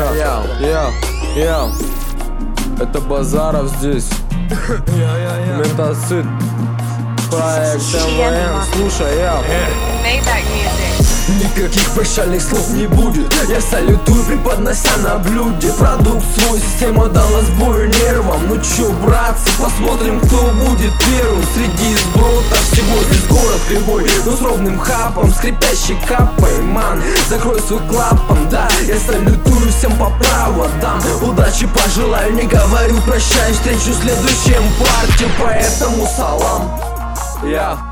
Это Базаров здесь. Ментацид. Проект МВН. Слушай, Maybach music. Никаких прощальных слов не будет. Я салютую, преподнося на блюде продукт свой. Система дала сбой нервам. Ну чё, братцы, посмотрим, кто будет первым. Среди сбротов всего здесь город кривой, но с ровным хапом, скрипящей капой. Ман, закрой свой клапан, да. Я салютую всем по проводам. Удачи пожелаю, не говорю прощай. Встречу в следующем парте, поэтому салам.